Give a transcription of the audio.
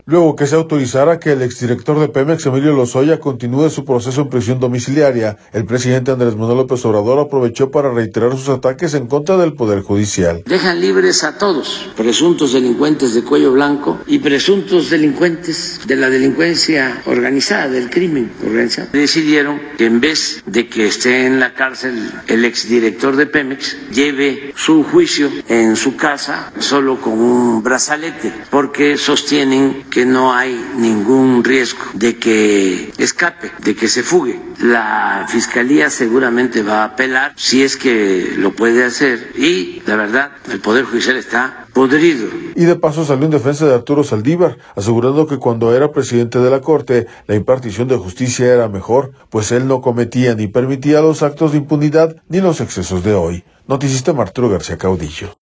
Luego que se autorizara que el exdirector de Pemex, Emilio Lozoya, continúe su proceso en prisión domiciliaria, el presidente Andrés Manuel López Obrador aprovechó para reiterar sus ataques en contra del Poder Judicial. Dejan libres a todos, presuntos delincuentes de cuello blanco y presuntos delincuentes de la delincuencia organizada, del crimen organizado. Decidieron que en vez de que esté en la cárcel el exdirector de Pemex, lleve su juicio en su casa solo con un brazalete, porque sostienen que no hay ningún riesgo de que escape, de que se fugue. La Fiscalía seguramente va a apelar si es que lo puede hacer y la verdad el Poder Judicial está podrido. Y de paso salió en defensa de Arturo Saldívar, asegurando que cuando era presidente de la Corte, la impartición de justicia era mejor, pues él no cometía ni permitía los actos de impunidad ni los excesos de hoy. Noticista Arturo García Caudillo.